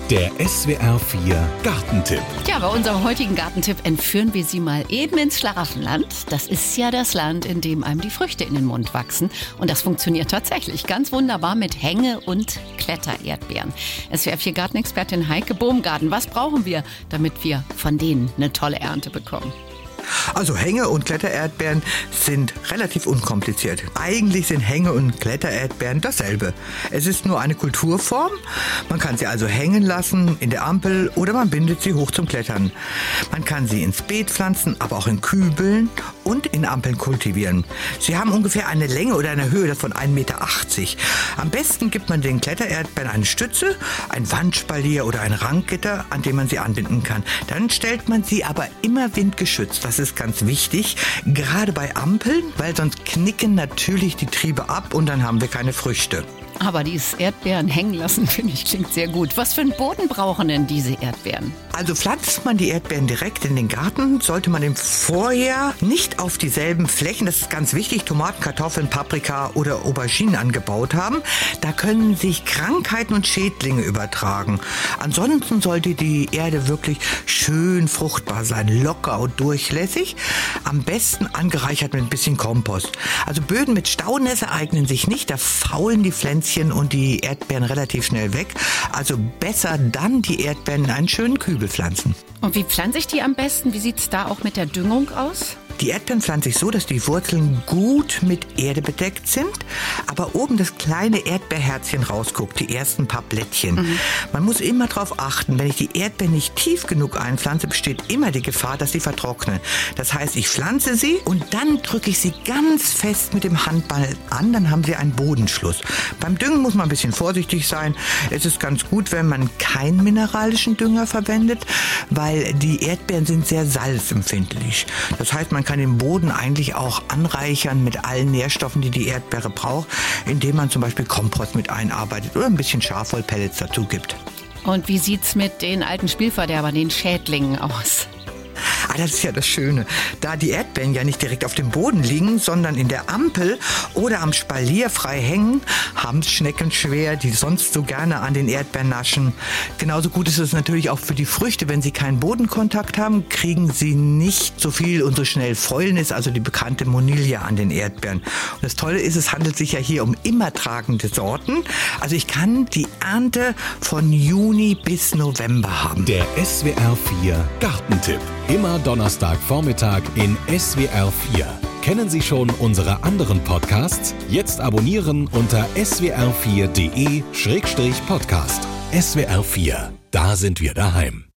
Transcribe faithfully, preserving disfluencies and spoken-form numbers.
Der S W R vier Gartentipp. Ja, bei unserem heutigen Gartentipp entführen wir Sie mal eben ins Schlaraffenland. Das ist ja das Land, in dem einem die Früchte in den Mund wachsen. Und das funktioniert tatsächlich ganz wunderbar mit Hänge- und Klettererdbeeren. S W R vier Gartenexpertin Heike Bohmgarten, was brauchen wir, damit wir von denen eine tolle Ernte bekommen? Also Hänge- und Klettererdbeeren sind relativ unkompliziert. Eigentlich sind Hänge- und Klettererdbeeren dasselbe. Es ist nur eine Kulturform. Man kann sie also hängen lassen in der Ampel oder man bindet sie hoch zum Klettern. Man kann sie ins Beet pflanzen, aber auch in Kübeln und in Ampeln kultivieren. Sie haben ungefähr eine Länge oder eine Höhe von ein Meter achtzig. Am besten gibt man den Klettererdbeeren eine Stütze, ein Wandspalier oder ein Ranggitter, an dem man sie anbinden kann. Dann stellt man sie aber immer windgeschützt. Das ist ganz wichtig, gerade bei Ampeln, weil sonst knicken natürlich die Triebe ab und dann haben wir keine Früchte. Aber dieses Erdbeeren hängen lassen, finde ich, klingt sehr gut. Was für einen Boden brauchen denn diese Erdbeeren? Also pflanzt man die Erdbeeren direkt in den Garten, sollte man im Vorjahr nicht auf dieselben Flächen, das ist ganz wichtig, Tomaten, Kartoffeln, Paprika oder Auberginen angebaut haben. Da können sich Krankheiten und Schädlinge übertragen. Ansonsten sollte die Erde wirklich schön fruchtbar sein, locker und durchlässig. Am besten angereichert mit ein bisschen Kompost. Also Böden mit Staunässe eignen sich nicht, da faulen die Pflänzchen und die Erdbeeren relativ schnell weg. Also besser dann die Erdbeeren in einen schönen Kübel pflanzen. Und wie pflanze ich die am besten? Wie sieht es da auch mit der Düngung aus? Die Erdbeeren pflanze ich so, dass die Wurzeln gut mit Erde bedeckt sind, aber oben das kleine Erdbeerherzchen rausguckt, die ersten paar Blättchen. Mhm. Man muss immer darauf achten, wenn ich die Erdbeeren nicht tief genug einpflanze, besteht immer die Gefahr, dass sie vertrocknen. Das heißt, ich pflanze sie und dann drücke ich sie ganz fest mit dem Handball an, dann haben sie einen Bodenschluss. Beim Düngen muss man ein bisschen vorsichtig sein. Es ist ganz gut, wenn man keinen mineralischen Dünger verwendet, weil die Erdbeeren sind sehr salzempfindlich. Das heißt, man kann den Boden eigentlich auch anreichern mit allen Nährstoffen, die die Erdbeere braucht, indem man zum Beispiel Kompost mit einarbeitet oder ein bisschen Schafwollpellets dazu gibt. Und wie sieht's mit den alten Spielverderbern, den Schädlingen aus? Ah, das ist ja das Schöne. Da die Erdbeeren ja nicht direkt auf dem Boden liegen, sondern in der Ampel oder am Spalier frei hängen, haben es Schnecken schwer, die sonst so gerne an den Erdbeeren naschen. Genauso gut ist es natürlich auch für die Früchte. Wenn sie keinen Bodenkontakt haben, kriegen sie nicht so viel und so schnell Fäulnis, also die bekannte Monilla an den Erdbeeren. Und das Tolle ist, es handelt sich ja hier um immer tragende Sorten. Also ich kann die Ernte von Juni bis November haben. Der S W R vier Gartentipp. Immer Donnerstagvormittag in S W R vier. Kennen Sie schon unsere anderen Podcasts? Jetzt abonnieren unter s w r vier punkt d e Schrägstrich Podcast. S W R vier, da sind wir daheim.